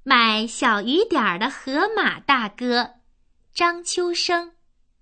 卖小雨点儿的河马大哥，张秋生。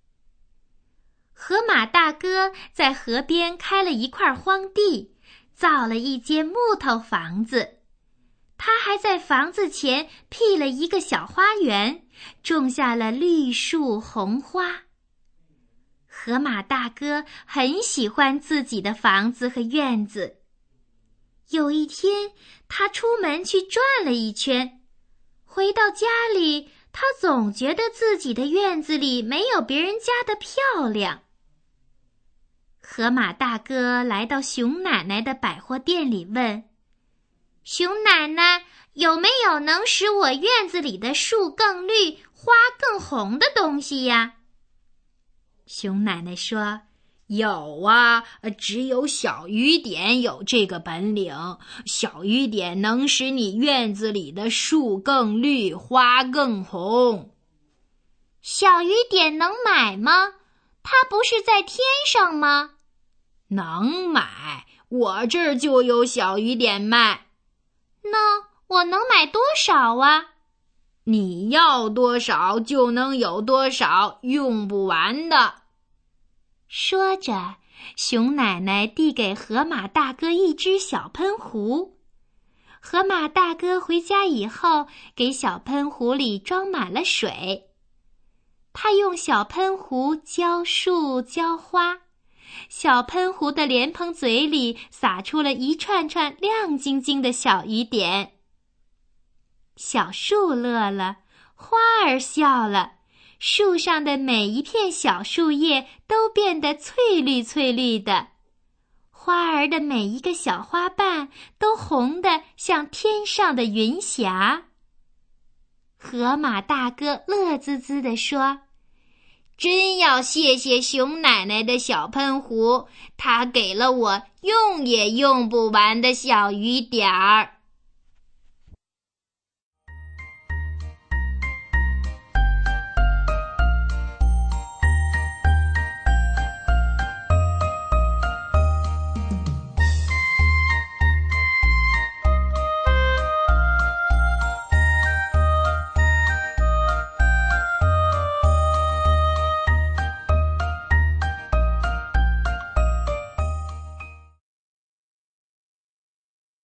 河马大哥在河边开了一块荒地，造了一间木头房子。他还在房子前辟了一个小花园，种下了绿树红花。河马大哥很喜欢自己的房子和院子。有一天，他出门去转了一圈，回到家里，他总觉得自己的院子里没有别人家的漂亮。河马大哥来到熊奶奶的百货店里问：熊奶奶，有没有能使我院子里的树更绿、花更红的东西呀？熊奶奶说： 有啊，只有小雨点有这个本领。小雨点能使你院子里的树更绿，花更红。 小雨点能买吗？它不是在天上吗？ 能买，我这儿就有小雨点卖。 那我能买多少啊？ 你要多少就能有多少，用不完的。 说着，熊奶奶递给河马大哥一只小喷壶。河马大哥回家以后，给小喷壶里装满了水。他用小喷壶浇树浇花，小喷壶的莲蓬嘴里洒出了一串串亮晶晶的小雨点。小树乐了，花儿笑了，树上的每一片小树叶都变得翠绿翠绿的，花儿的每一个小花瓣都红得像天上的云霞。河马大哥乐滋滋地说：真要谢谢熊奶奶的小喷壶，它给了我用也用不完的小雨点儿。